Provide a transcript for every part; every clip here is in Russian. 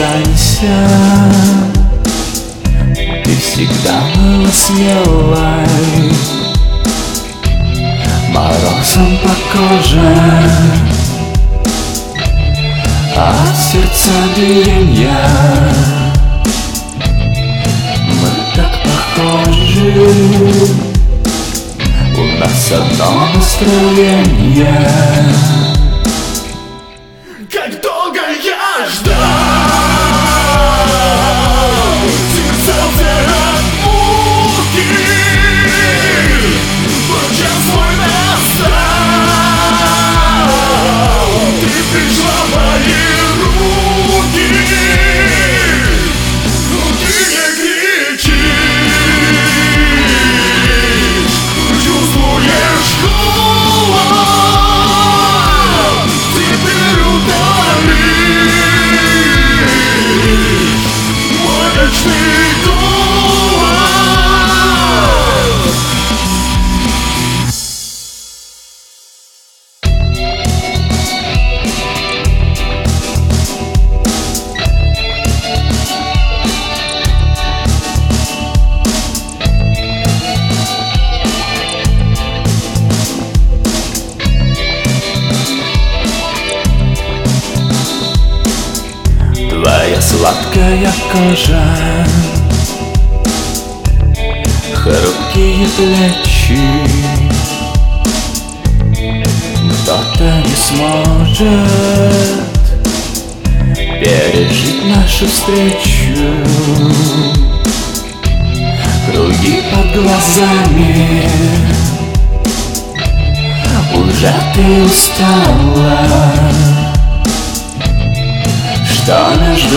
останься. Ты всегда была смелой, морозом по коже, а от сердца биения. Мы так похожи, у нас одно настроение. Как долго я ждал, терзался от муки, вот час мой настал, ты пришла в мои руки, но ты не кричишь, чувствуешь холод. Твоя сладкая кожа, хрупкие плечи, кто-то не сможет пережить нашу встречу. Круги под глазами, уже ты устала. Что между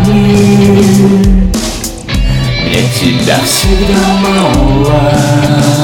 нами? Мне тебя всегда мало.